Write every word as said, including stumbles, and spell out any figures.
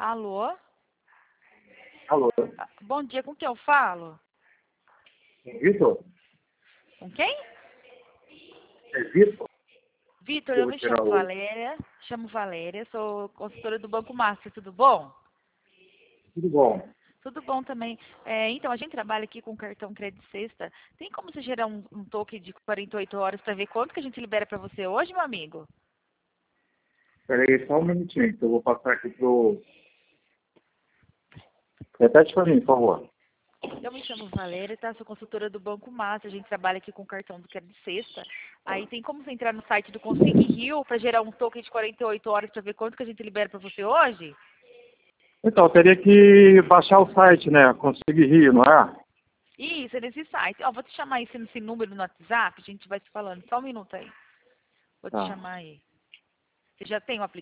Alô? Alô? Ah, Bom dia, com quem eu falo? Vitor? Com quem? É Vitor? Vitor, Eu eu vou me tirar chamo o... Valéria, chamo Valéria, sou consultora do Banco Master, tudo bom? Tudo bom. Tudo bom também. É, então, a gente trabalha aqui com cartão crédito sexta. Tem como você gerar um, um token de quarenta e oito horas para ver quanto que a gente libera para você hoje, meu amigo? Espera aí só um minutinho, que eu vou passar aqui pro... Repete para mim, por favor. Eu me chamo Valéria, tá? Sou consultora do Banco Master. A gente trabalha aqui com cartão do crédito sexta. Aí tem como você entrar no site do Consig Rio para gerar um token de quarenta e oito horas para ver quanto que a gente libera para você hoje? Então, eu teria que baixar o site, né? Conseguir rir, não é? Isso, é nesse site. Ó, vou te chamar aí nesse número no WhatsApp, a gente vai se falando. Só um minuto aí. Vou te Tá. chamar aí. Você já tem o aplicativo?